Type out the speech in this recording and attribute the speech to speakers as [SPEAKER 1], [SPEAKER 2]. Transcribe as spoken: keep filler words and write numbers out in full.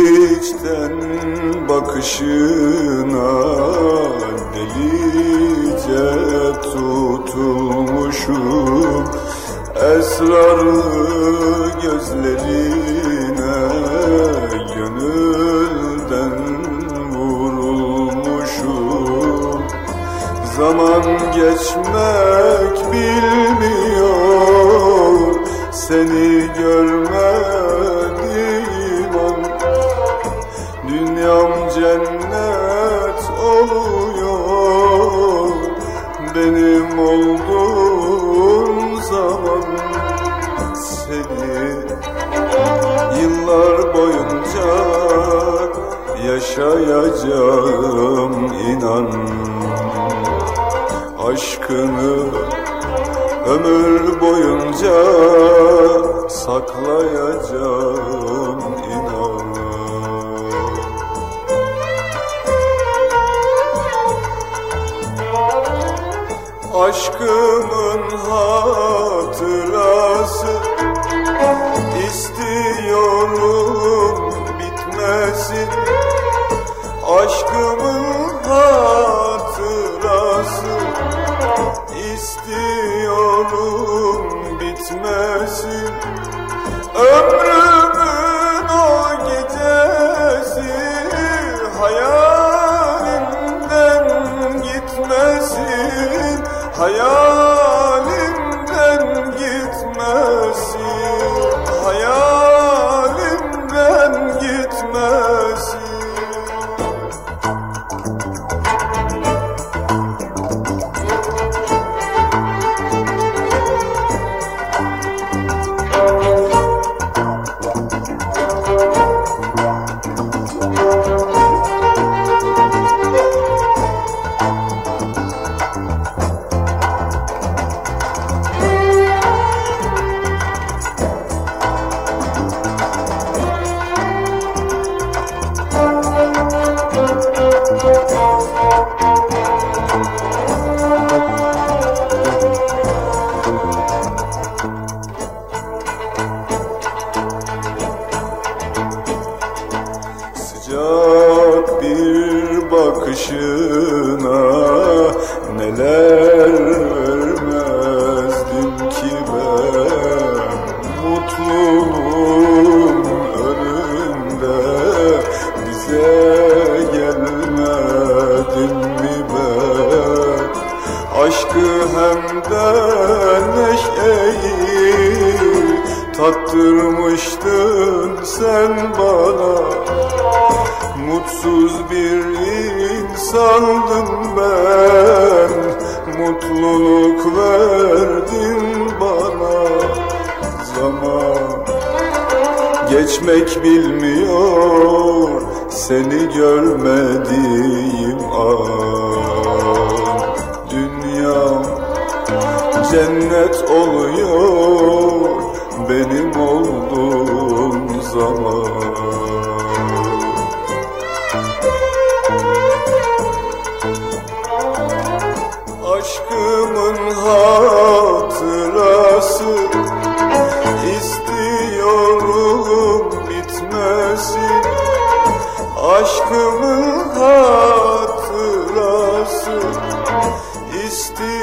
[SPEAKER 1] içten bakışına delice tutulmuşum, esrarlı gözlerine gönülden vurulmuşum. Zaman geçmek bilmiyor, seni görmediğim an dünyam cennet oluyor. Benim olduğun zaman seni yıllar boyunca yaşayacağım, inan. Aşkını ömür boyunca saklayacağım, inan. Aşkımın hatırası istiyorum bitmesin. Aşkımın hatırası istiyorum bitmesin. Ömrümün o gecesi hayalimden gitmesin, hayalimden gitmesin, hayalimden gitmesin. Sıcak bir bakışına neler vermezdim ki ben. Mutluluğun önünde bize gelmedin mi ben? Aşkı hem de neşeyi tattırmıştın sen bana. Mutsuz bir insandım ben, mutluluk verdin bana. Zaman geçmek bilmiyor, seni görmediğim an dünyam cennet oluyor, benim olduğum zaman. Aşkımın hatırası istiyorum bitmesin. Aşkımın hatırası istiyorum